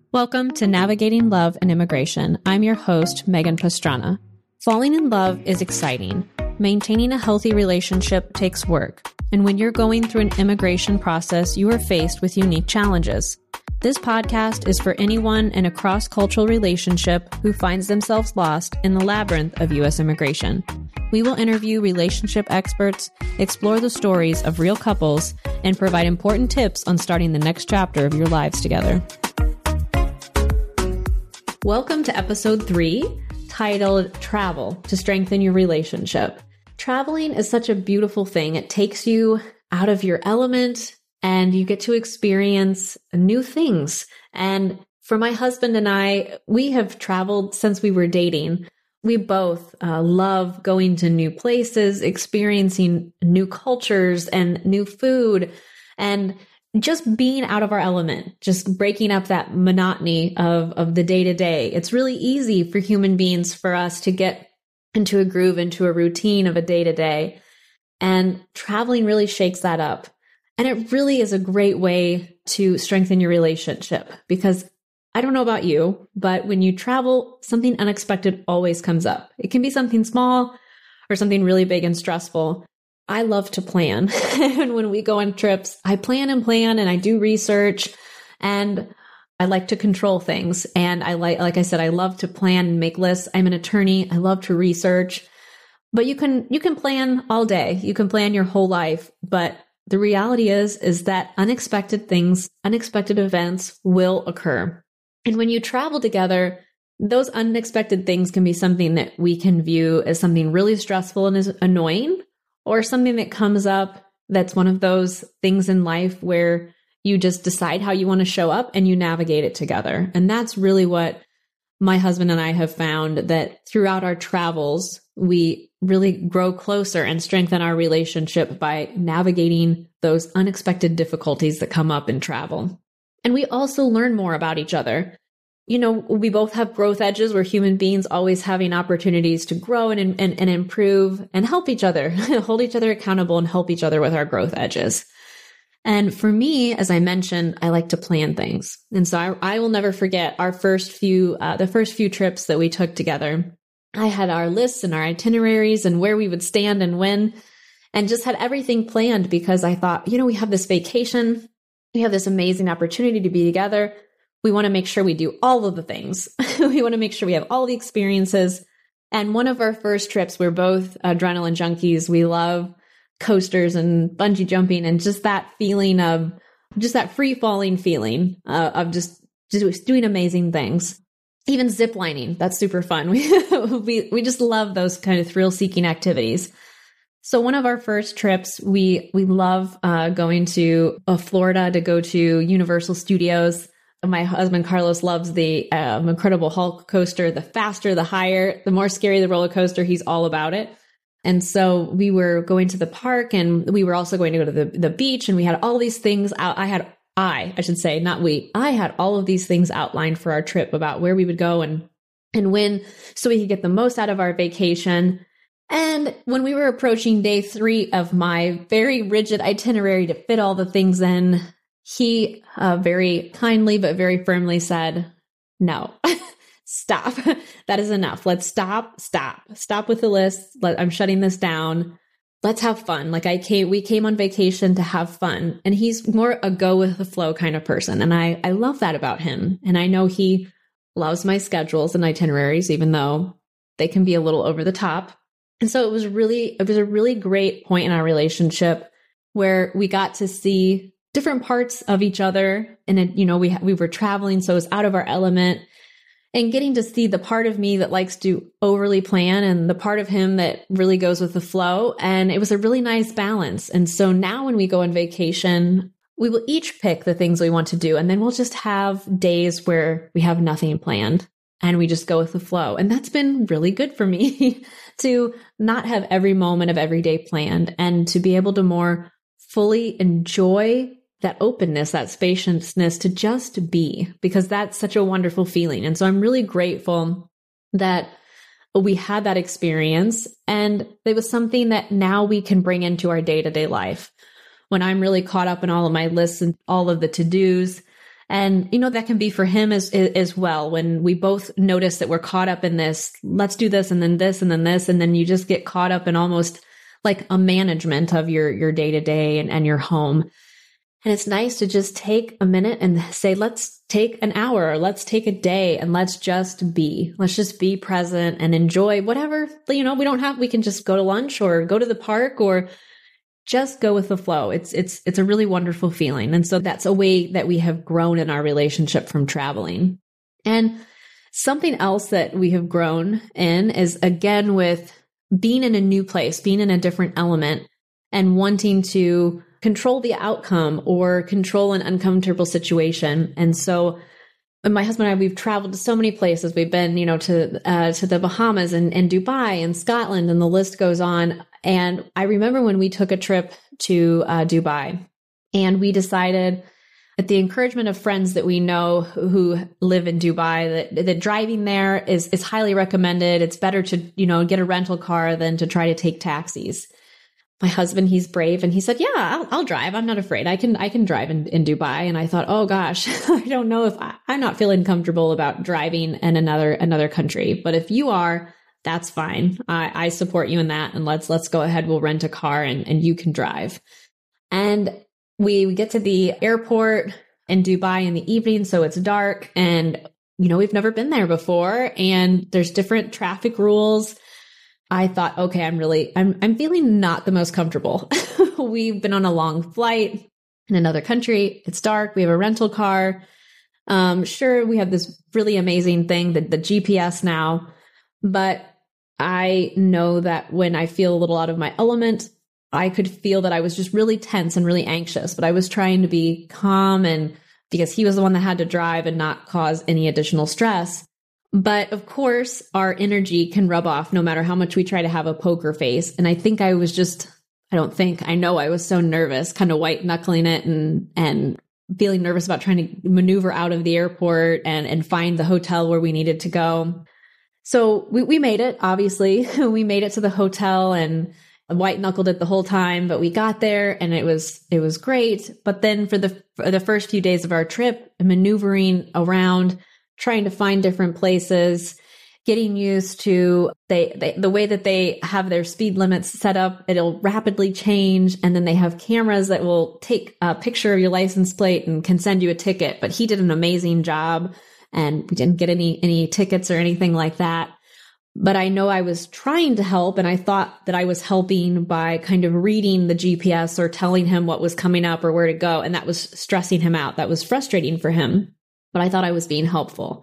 Welcome to Navigating Love and Immigration. I'm your host, Megan Pastrana. Falling in love is exciting. Maintaining a healthy relationship takes work. And when you're going through an immigration process, you are faced with unique challenges. This podcast is for anyone in a cross-cultural relationship who finds themselves lost in the labyrinth of U.S. immigration. We will interview relationship experts, explore the stories of real couples, and provide important tips on starting the next chapter of your lives together. Welcome to episode 3, titled Travel to Strengthen Your Relationship. Traveling is such a beautiful thing. It takes you out of your element and you get to experience new things. And for my husband and I, we have traveled since we were dating. We both love going to new places, experiencing new cultures and new food, and just being out of our element, just breaking up that monotony of the day-to-day. It's really easy for human beings for us to get into a groove, into a routine of a day-to-day. And traveling really shakes that up. And it really is a great way to strengthen your relationship because I don't know about you, but when you travel, something unexpected always comes up. It can be something small or something really big and stressful. I love to plan. And when we go on trips, I plan and I do research and I like to control things. And like I said, I love to plan and make lists. I'm an attorney. I love to research, but you can plan all day. You can plan your whole life. But the reality is that unexpected things, unexpected events will occur. And when you travel together, those unexpected things can be something that we can view as something really stressful and is annoying, or something that comes up that's one of those things in life where you just decide how you want to show up and you navigate it together. And that's really what my husband and I have found, that throughout our travels, we really grow closer and strengthen our relationship by navigating those unexpected difficulties that come up in travel. And we also learn more about each other. You know, we both have growth edges. We're human beings always having opportunities to grow and improve and help each other, hold each other accountable and help each other with our growth edges. And for me, as I mentioned, I like to plan things. And so I will never forget our the first few trips that we took together. I had our lists and our itineraries and where we would stand and when, and just had everything planned because I thought, we have this vacation. We have this amazing opportunity to be together. We want to make sure we do all of the things. We want to make sure we have all the experiences. And one of our first trips, we're both adrenaline junkies. We love coasters and bungee jumping and just that feeling of just that free falling feeling of just doing amazing things. Even zip lining. That's super fun. We just love those kind of thrill seeking activities. So one of our first trips, we love going to Florida to go to Universal Studios. My husband, Carlos, loves the Incredible Hulk coaster. The faster, the higher, the more scary the roller coaster. He's all about it. And so we were going to the park and we were also going to go to the beach and we had all these things out. I had all of these things outlined for our trip about where we would go and when, so we could get the most out of our vacation. And when we were approaching day 3 of my very rigid itinerary to fit all the things in, he very kindly but very firmly said, no, stop. That is enough. Let's stop with the list. I'm shutting this down. Let's have fun. We came on vacation to have fun. And he's more a go with the flow kind of person. And I love that about him. And I know he loves my schedules and itineraries, even though they can be a little over the top. And so it was a really great point in our relationship where we got to see different parts of each other. And we were traveling, so it was out of our element, and getting to see the part of me that likes to overly plan and the part of him that really goes with the flow. And it was a really nice balance. And so now when we go on vacation, we will each pick the things we want to do. And then we'll just have days where we have nothing planned and we just go with the flow. And that's been really good for me to not have every moment of every day planned and to be able to more fully enjoy that openness, that spaciousness to just be, because that's such a wonderful feeling. And so I'm really grateful that we had that experience and it was something that now we can bring into our day-to-day life. When I'm really caught up in all of my lists and all of the to-dos And, that can be for him as well. When we both notice that we're caught up in this, let's do this and then this and then this. And then you just get caught up in almost like a management of your day to day and your home. And it's nice to just take a minute and say, let's take an hour, or let's take a day, and let's just be present and enjoy whatever, we can just go to lunch or go to the park or just go with the flow. It's a really wonderful feeling. And so that's a way that we have grown in our relationship from traveling. And something else that we have grown in is, again, with being in a new place, being in a different element and wanting to control the outcome or control an uncomfortable situation. And so my husband and I, we've traveled to so many places. We've been, to the Bahamas and Dubai and Scotland, and the list goes on. And I remember when we took a trip to Dubai, and we decided, at the encouragement of friends that we know who live in Dubai, that driving there is highly recommended. It's better to, get a rental car than to try to take taxis. My husband, he's brave, and he said, yeah, I'll drive. I'm not afraid. I can drive in Dubai. And I thought, oh gosh, I don't know if I'm not feeling comfortable about driving in another country. But if you are, that's fine. I support you in that. And let's go ahead. We'll rent a car and you can drive. And we get to the airport in Dubai in the evening. So it's dark, and, we've never been there before, and there's different traffic rules. I thought, okay, I'm feeling not the most comfortable. We've been on a long flight in another country. It's dark. We have a rental car. Sure, we have this really amazing thing, the GPS now, but I know that when I feel a little out of my element, I could feel that I was just really tense and really anxious, but I was trying to be calm, and because he was the one that had to drive and not cause any additional stress. But of course, our energy can rub off no matter how much we try to have a poker face. And I think I know I was so nervous, kind of white knuckling it and feeling nervous about trying to maneuver out of the airport and find the hotel where we needed to go. So we made it, obviously. We made it to the hotel and white knuckled it the whole time, but we got there and it was great. But then for the first few days of our trip, maneuvering around, trying to find different places, getting used to the way that they have their speed limits set up, it'll rapidly change. And then they have cameras that will take a picture of your license plate and can send you a ticket. But he did an amazing job, and we didn't get any tickets or anything like that. But I know I was trying to help, and I thought that I was helping by kind of reading the GPS or telling him what was coming up or where to go. And that was stressing him out. That was frustrating for him. But I thought I was being helpful.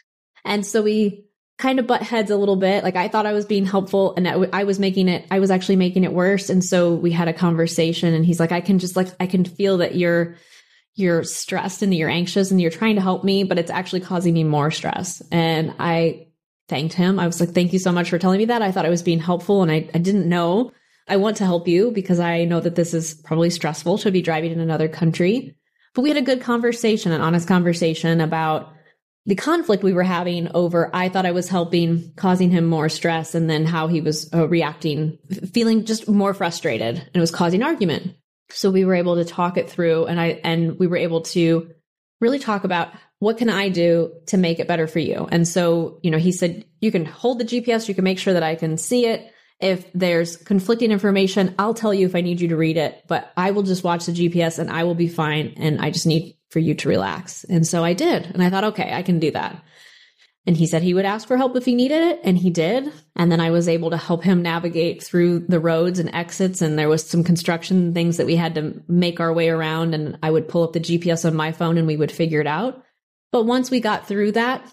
And so we kind of butt heads a little bit. Like, I thought I was being helpful, and I was actually making it worse. And so we had a conversation, and he's like, I can feel that you're stressed and you're anxious and you're trying to help me, but it's actually causing me more stress. And I thanked him. I was like, thank you so much for telling me that. I thought I was being helpful, and I didn't know. I want to help you because I know that this is probably stressful to be driving in another country. But we had a good conversation, an honest conversation about the conflict we were having over, I thought I was helping, causing him more stress, and then how he was reacting, feeling just more frustrated, and it was causing argument. So we were able to talk it through, and we were able to really talk about, what can I do to make it better for you? And so, he said, you can hold the GPS, you can make sure that I can see it. If there's conflicting information, I'll tell you if I need you to read it, but I will just watch the GPS and I will be fine. And I just need for you to relax. And so I did. And I thought, okay, I can do that. And he said he would ask for help if he needed it. And he did. And then I was able to help him navigate through the roads and exits. And there was some construction things that we had to make our way around. And I would pull up the GPS on my phone and we would figure it out. But once we got through that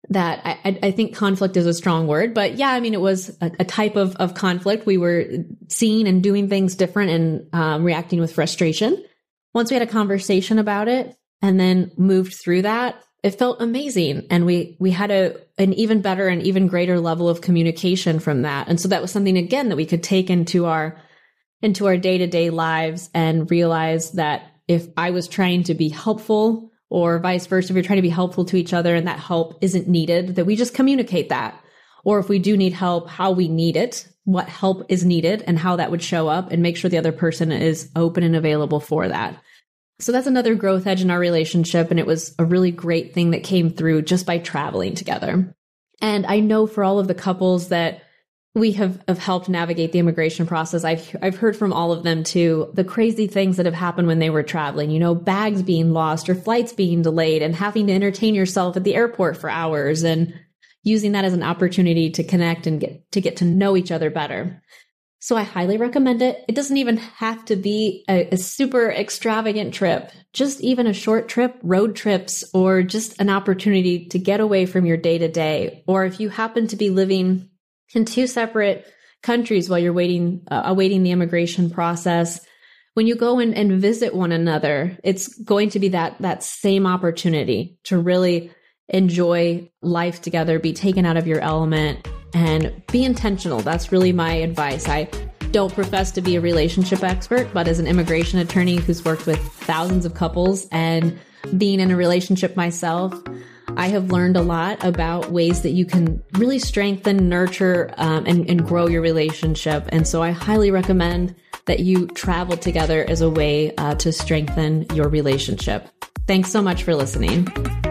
I think conflict is a strong word, but yeah, I mean, it was a type of conflict. We were seeing and doing things different and reacting with frustration. Once we had a conversation about it and then moved through that, it felt amazing. And we had an even better and even greater level of communication from that. And so that was something, again, that we could take into our day-to-day lives and realize that if I was trying to be helpful, or vice versa, if you're trying to be helpful to each other and that help isn't needed, that we just communicate that. Or if we do need help, how we need it, what help is needed and how that would show up, and make sure the other person is open and available for that. So that's another growth edge in our relationship. And it was a really great thing that came through just by traveling together. And I know for all of the couples that we have helped navigate the immigration process, I've heard from all of them too, the crazy things that have happened when they were traveling, you know, bags being lost or flights being delayed and having to entertain yourself at the airport for hours and using that as an opportunity to connect and get to know each other better. So I highly recommend it. It doesn't even have to be a super extravagant trip, just even a short trip, road trips, or just an opportunity to get away from your day to day. Or if you happen to be living in two separate countries while you're awaiting the immigration process, when you go and visit one another, it's going to be that same opportunity to really enjoy life together, be taken out of your element, and be intentional. That's really my advice. I don't profess to be a relationship expert, but as an immigration attorney who's worked with thousands of couples and being in a relationship myself, I have learned a lot about ways that you can really strengthen, nurture, and grow your relationship. And so I highly recommend that you travel together as a way to strengthen your relationship. Thanks so much for listening.